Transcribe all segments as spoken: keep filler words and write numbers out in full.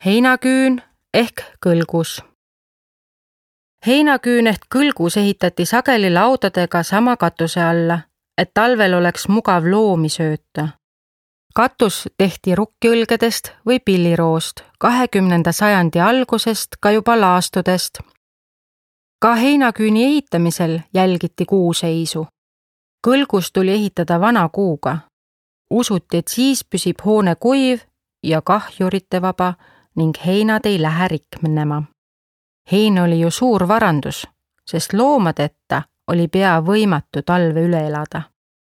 Heinaküün ehk kõlgus. Heinaküün ehk kõlgus ehitati sageli laudadega sama katuse alla, et talvel oleks mugav loomi sööta. Katus tehti rukkiõlgedest või pilliroost, kahekümnenda sajandi algusest ka juba laastudest. Ka heinaküüni ehitamisel jälgiti kuuseisu. Kõlgus tuli ehitada vana kuuga. Usuti, et siis püsib hoone kuiv ja kahjurite vaba ning heinad ei lähe rikmenema. Hein oli ju suur varandus, sest loomadeta oli pea võimatu talve üle elada.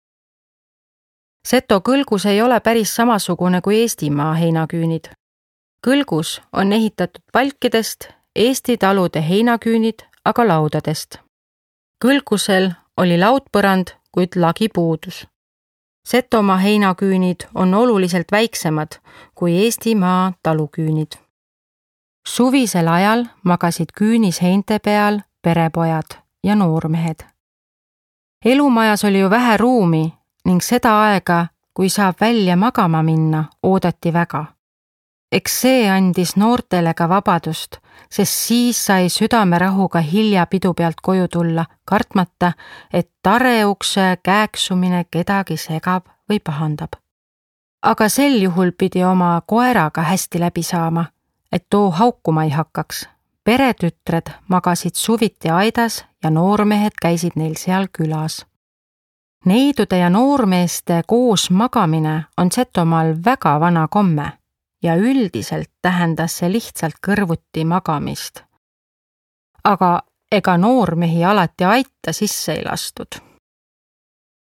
Seto kõlgus ei ole päris samasugune kui Eestimaa heinaküünid. Kõlgus on ehitatud palkidest, Eesti talude heinaküünid aga laudadest. Kõlgusel oli laudpõrand, kuid lagi puudus. Setomaa heinaküünid on oluliselt väiksemad kui Eestimaa taluküünid. Suvisel ajal magasid küünis heinte peal perepojad ja noormehed. Elumajas oli ju vähe ruumi ning seda aega, kui saab välja magama minna, oodati väga. Eks see andis noortele ka vabadust, sest siis sai südamerahuga hilja pidu pealt koju tulla, kartmata, et tareukse kääksumine kedagi segab või pahandab. Aga sel juhul pidi oma koeraga hästi läbi saama, et too haukuma ei hakkaks. Peretütred magasid suviti aidas ja noormehed käisid neil seal külas. Neidude ja noormeeste koos magamine on Setomaal väga vana komme ja üldiselt tähendas see lihtsalt kõrvuti magamist. Aga ega noormehi alati aita sisse ei lastud.